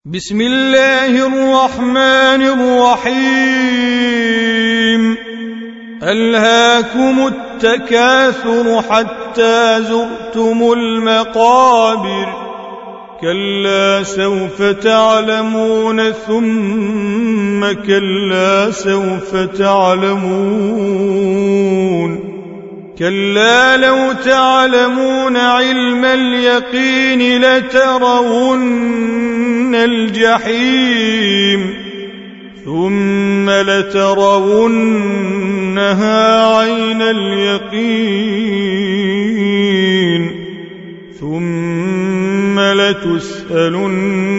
بسم الله الرحمن الرحيم ألهاكم التكاثر حتى زرتم المقابر كلا سوف تعلمون ثم كلا سوف تعلمون كلا لو تعلمون علم اليقين لترون الجحيم ثم لترونها عين اليقين ثم لتسألن